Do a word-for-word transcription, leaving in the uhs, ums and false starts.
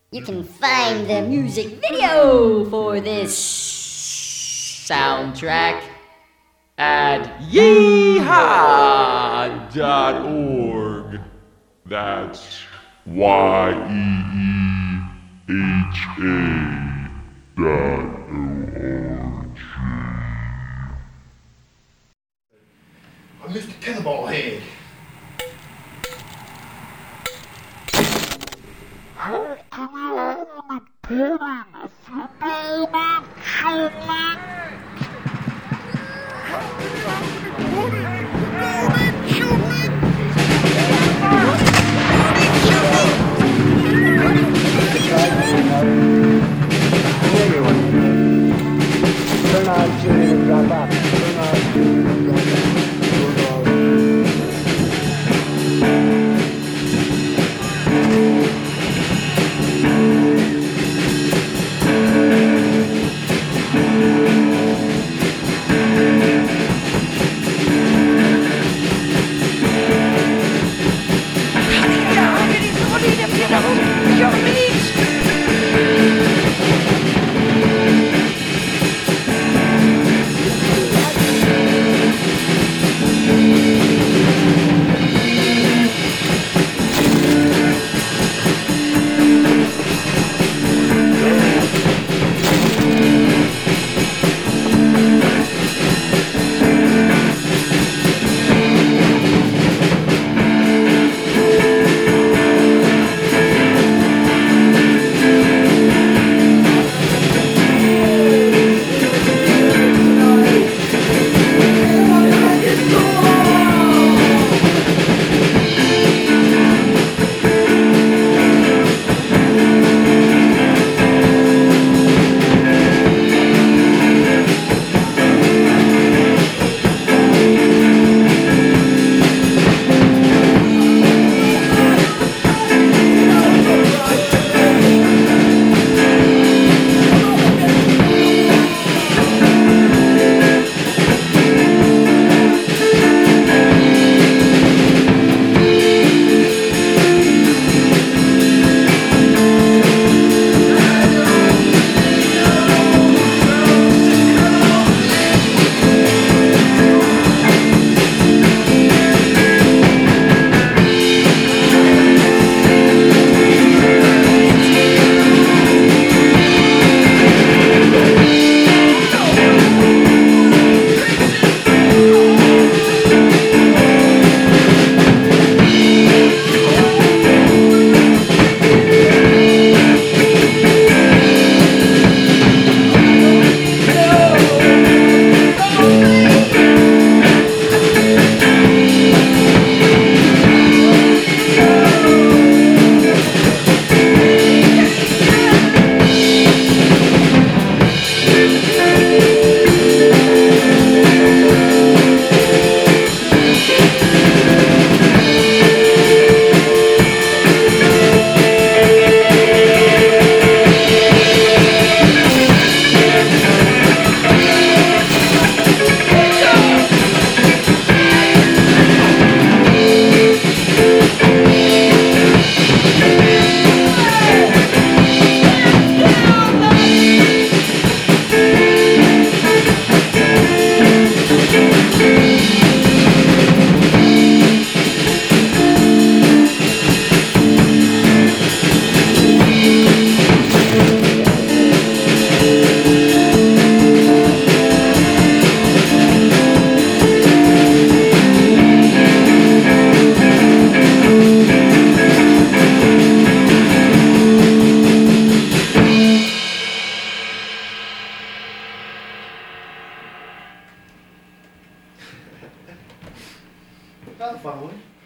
You can find the music video for this soundtrack at yeehaw dot org. That's Y E E H A dot O R G. I'm Mister Cannonball Head. How can you have a pudding if you don't eat chili? Turn on tuning and drop off. Turn on tuning and drop off. Turn on. That was a fun one.